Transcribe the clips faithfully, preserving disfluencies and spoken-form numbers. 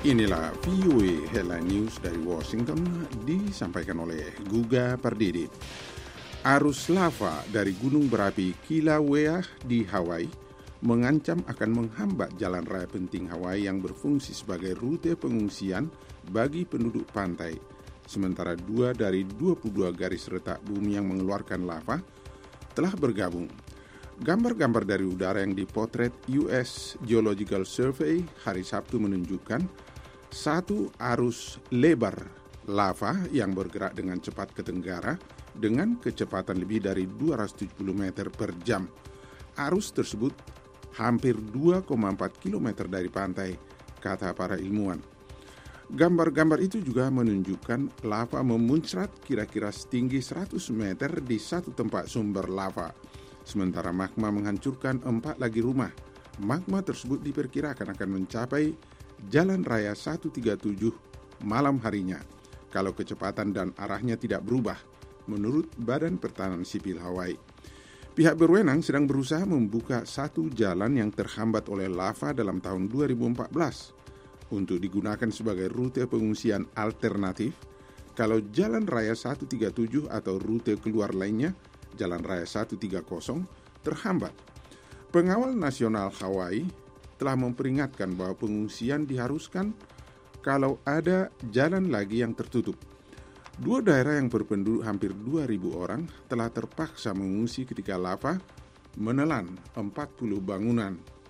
Inilah V O A Headline News dari Washington, disampaikan oleh Guga Pardede. Arus lava dari gunung berapi Kilauea di Hawaii mengancam akan menghambat jalan raya penting Hawaii yang berfungsi sebagai rute pengungsian bagi penduduk pantai. Sementara dua dari dua puluh dua garis retak bumi yang mengeluarkan lava telah bergabung. Gambar-gambar dari udara yang dipotret U S Geological Survey hari Sabtu menunjukkan satu arus lebar lava yang bergerak dengan cepat ke tenggara dengan kecepatan lebih dari dua ratus tujuh puluh meter per jam. Arus tersebut hampir dua koma empat kilometer dari pantai, kata para ilmuwan. Gambar-gambar itu juga menunjukkan lava memuncrat kira-kira setinggi seratus meter di satu tempat sumber lava. Sementara magma menghancurkan empat lagi rumah. Magma tersebut diperkirakan akan mencapai Jalan Raya seratus tiga puluh tujuh malam harinya kalau kecepatan dan arahnya tidak berubah, menurut Badan Pertahanan Sipil Hawaii. Pihak berwenang sedang berusaha membuka satu jalan yang terhambat oleh lava dalam tahun dua ribu empat belas untuk digunakan sebagai rute pengungsian alternatif kalau Jalan Raya seratus tiga puluh tujuh atau rute keluar lainnya, Jalan Raya seratus tiga puluh, terhambat. Pengawal Nasional Hawaii telah memperingatkan bahwa pengungsian diharuskan kalau ada jalan lagi yang tertutup. Dua daerah yang berpenduduk hampir dua ribu orang telah terpaksa mengungsi ketika lava menelan empat puluh bangunan.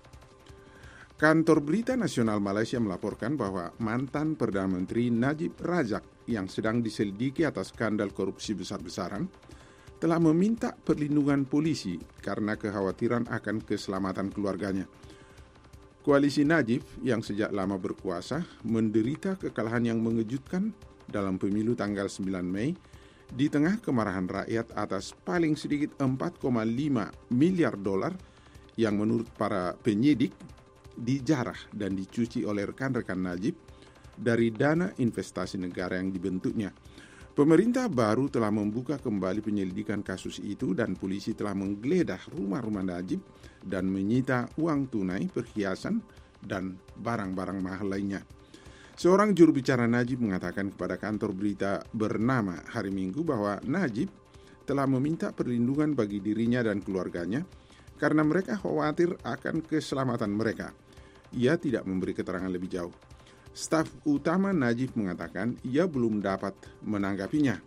Kantor Berita Nasional Malaysia melaporkan bahwa mantan Perdana Menteri Najib Razak yang sedang diselidiki atas skandal korupsi besar-besaran telah meminta perlindungan polisi karena kekhawatiran akan keselamatan keluarganya. Koalisi Najib yang sejak lama berkuasa menderita kekalahan yang mengejutkan dalam pemilu tanggal sembilan Mei di tengah kemarahan rakyat atas paling sedikit empat koma lima miliar dolar yang menurut para penyidik dijarah dan dicuci oleh rekan-rekan Najib dari dana investasi negara yang dibentuknya. Pemerintah baru telah membuka kembali penyelidikan kasus itu dan polisi telah menggeledah rumah-rumah Najib dan menyita uang tunai, perhiasan, dan barang-barang mahal lainnya. Seorang juru bicara Najib mengatakan kepada kantor berita bernama hari Minggu bahwa Najib telah meminta perlindungan bagi dirinya dan keluarganya karena mereka khawatir akan keselamatan mereka. Ia tidak memberi keterangan lebih jauh. Staf utama Najib mengatakan ia belum dapat menanggapinya.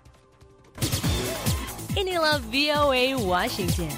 Inilah V O A Washington.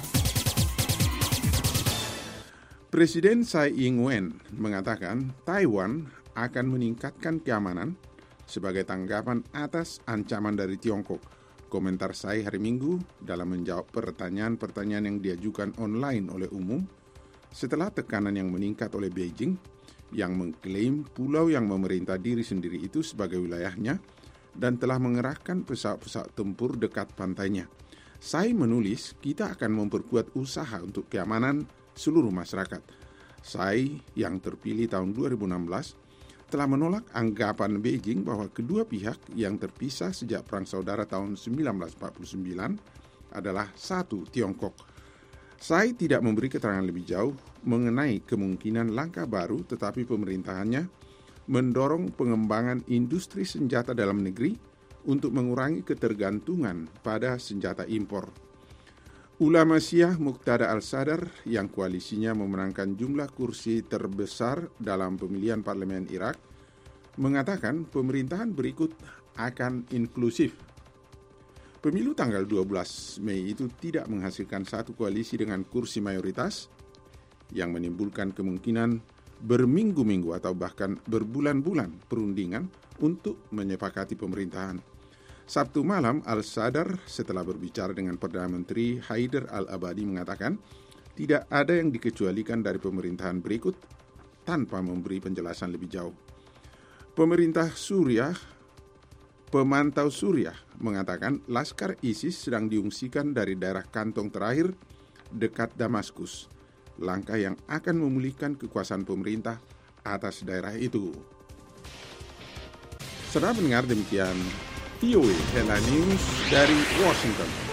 Presiden Tsai Ing-wen mengatakan Taiwan akan meningkatkan keamanan sebagai tanggapan atas ancaman dari Tiongkok. Komentar Tsai hari Minggu dalam menjawab pertanyaan-pertanyaan yang diajukan online oleh umum setelah tekanan yang meningkat oleh Beijing yang mengklaim pulau yang memerintah diri sendiri itu sebagai wilayahnya dan telah mengerahkan pesawat-pesawat tempur dekat pantainya. Tsai menulis, kita akan memperkuat usaha untuk keamanan seluruh masyarakat. Tsai yang terpilih tahun dua ribu enam belas telah menolak anggapan Beijing bahwa kedua pihak yang terpisah sejak Perang Saudara tahun seribu sembilan ratus empat puluh sembilan adalah satu Tiongkok. Tsai tidak memberi keterangan lebih jauh mengenai kemungkinan langkah baru, tetapi pemerintahannya mendorong pengembangan industri senjata dalam negeri untuk mengurangi ketergantungan pada senjata impor. Ulama Syiah Muqtada Al-Sadr yang koalisinya memenangkan jumlah kursi terbesar dalam pemilihan parlemen Irak mengatakan pemerintahan berikut akan inklusif. Pemilu tanggal dua belas Mei itu tidak menghasilkan satu koalisi dengan kursi mayoritas yang menimbulkan kemungkinan berminggu-minggu atau bahkan berbulan-bulan perundingan untuk menyepakati pemerintahan. Sabtu malam, Al-Sadr setelah berbicara dengan Perdana Menteri Haider Al-Abadi mengatakan tidak ada yang dikecualikan dari pemerintahan berikut tanpa memberi penjelasan lebih jauh. Pemerintah Suriah Pemantau Suriah mengatakan Laskar ISIS sedang diungsikan dari daerah kantong terakhir dekat Damaskus, langkah yang akan memulihkan kekuasaan pemerintah atas daerah itu. Saudara pendengar, demikian V O A Headline News dari Washington.